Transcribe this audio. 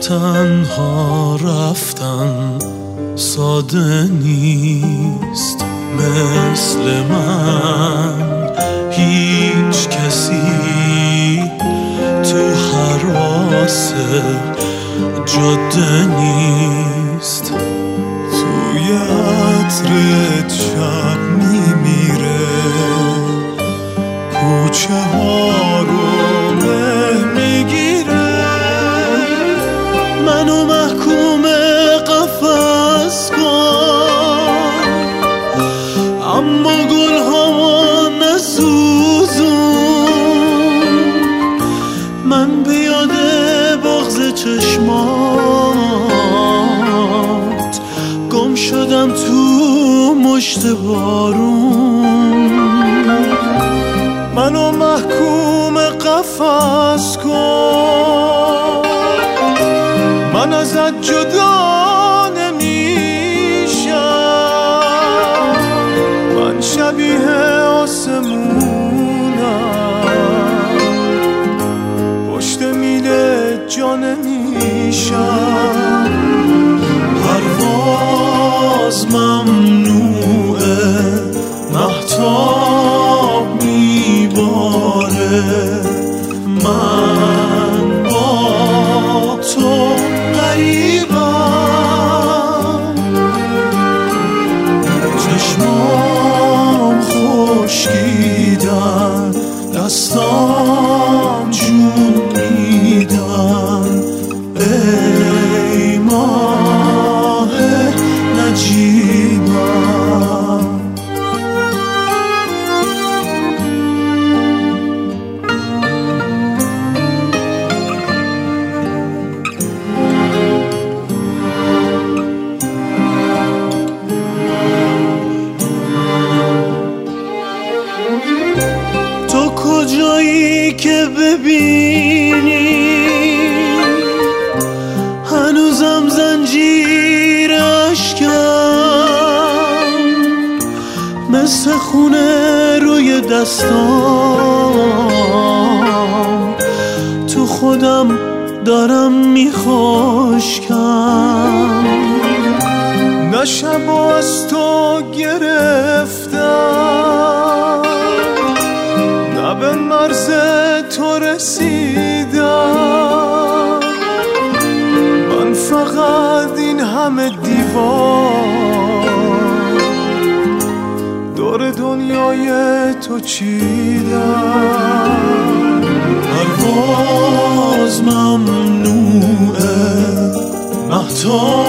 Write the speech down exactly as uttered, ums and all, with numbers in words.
تنها رفتن ساده نیست، مثل من هیچ کسی تو حراس جاده نیست. توی عطرت شب میمیره، کوچه ها رو مه میگیره، منو محکوم قفس کن، اما گل ها نسوزون، من به یاد بغض چشمات گم شدم تو مشت بارون، منو محکوم قفس کن، من ازت جدا نمیشم، من شبیه آسمونم، پشت میله جا نمیشم، پرواز ممنوعه، مهتاب میباره، من با تو غریبم، چشمام خشکیدن، دستام جون میدن، ای ماه نجیبم. تو کجایی که ببینی هنوزم زنجیر اشکم، مثل خونه روی دستام، تو خودم دارم میخشکم، نه شب از تو گرفتم، نه به مرز تو رسیدم، من فقط این همه دیوار دور دنیای تو چیدم، پرواز ممنوعه، مهتاب